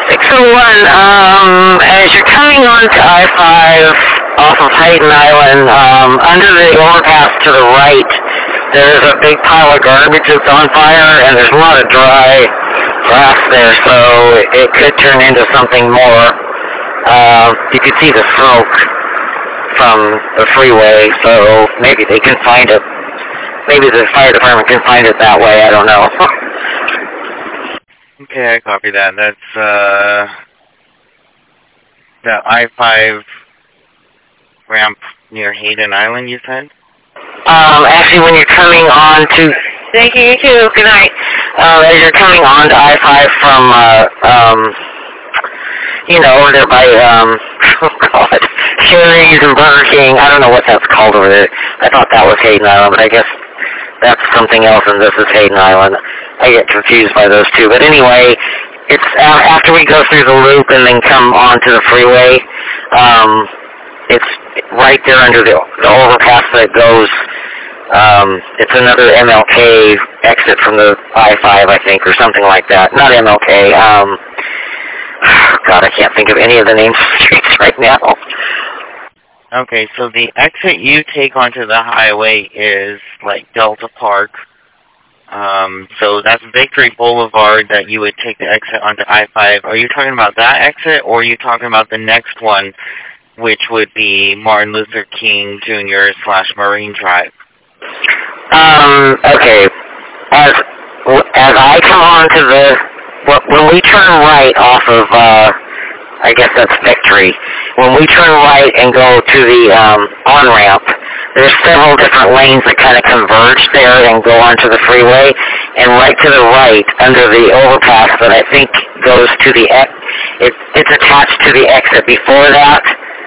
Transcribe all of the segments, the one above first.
601, as you're coming onto I-5 off of Hayden Island, under the overpass to the right, there's a big pile of garbage that's on fire, and there's a lot of dry grass there, so it could turn into something more. You could see the smoke from the freeway, so maybe they can find it. Maybe the fire department can find it that way, I don't know. Okay, I copy that. That's, the I-5 ramp near Hayden Island, you said? Actually, when you're coming on to... Thank you, you too. Good night. As you're coming on to I-5 from, over there by, Sherry's and Burger King. I don't know what that's called over there. I thought that was Hayden Island, but I guess that's something else, and this is Hayden Island. I get confused by those two. But anyway, it's after we go through the loop and then come onto the freeway, it's right there under the overpass that goes, it's another MLK exit from the I-5, I think, or something like that. Not MLK, God, I can't think of any of the names of the streets right now. Okay, so the exit you take onto the highway is, like, Delta Park. So that's Victory Boulevard that you would take the exit onto I-5. Are you talking about that exit, or are you talking about the next one, which would be Martin Luther King Jr. / Marine Drive? Okay. As I come on to when we turn right off of, I guess that's Victory, when we turn right and go to the on-ramp, there's several different lanes that kind of converge there and go onto the freeway, and right to the right, under the overpass that I think goes to the, it's attached to the exit before that,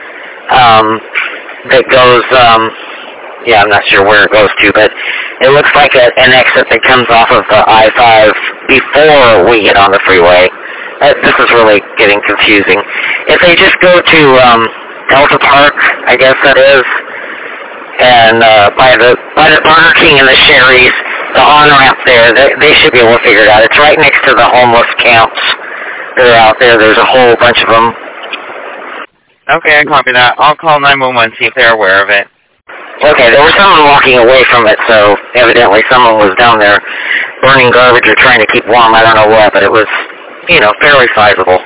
that goes, I'm not sure where it goes to, but it looks like an exit that comes off of the I-5 before we get on the freeway. This is really getting confusing. If they just go to Delta Park, I guess that is, and by the Burger King and the Sherry's, the on-ramp there, they should be able to figure it out. It's right next to the homeless camps that are out there. There's a whole bunch of them. Okay, I copy that. I'll call 911, see if they're aware of it. Okay, there was someone walking away from it, so evidently someone was down there burning garbage or trying to keep warm. I don't know what, but it was, fairly sizable.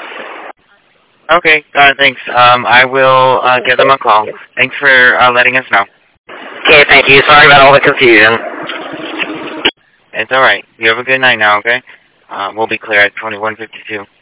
Okay, thanks. I will give them a call. Thanks for letting us know. Okay, thank you. Sorry about all the confusion. It's all right. You have a good night now, okay? We'll be clear at 2152.